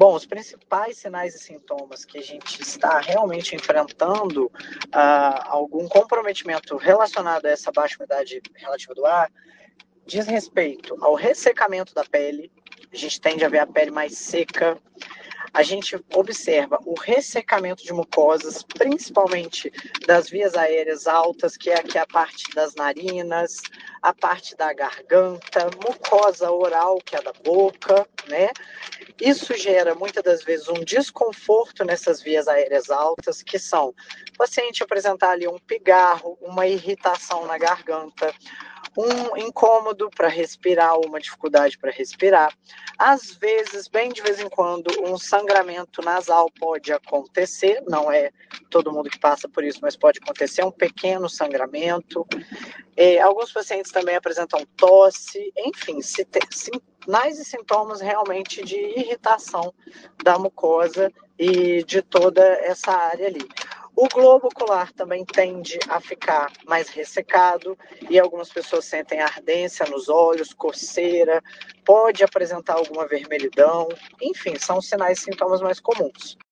Bom, os principais sinais e sintomas que a gente está realmente enfrentando algum comprometimento relacionado a essa baixa umidade relativa do ar diz respeito ao ressecamento da pele. A gente tende a ver a pele mais seca. A gente observa o ressecamento de mucosas, principalmente das vias aéreas altas, que é aqui a parte das narinas, a parte da garganta, mucosa oral, que é a da boca, né? Isso gera muitas das vezes um desconforto nessas vias aéreas altas, que são o paciente apresentar ali um pigarro, uma irritação na garganta, um incômodo para respirar, uma dificuldade para respirar. Às vezes, bem de vez em quando, um sangramento nasal pode acontecer, não é todo mundo que passa por isso, mas pode acontecer um pequeno sangramento. Alguns pacientes também apresentam tosse, enfim, sinais e sintomas realmente de irritação da mucosa e de toda essa área ali. O globo ocular também tende a ficar mais ressecado e algumas pessoas sentem ardência nos olhos, coceira, pode apresentar alguma vermelhidão, enfim, são sinais e sintomas mais comuns.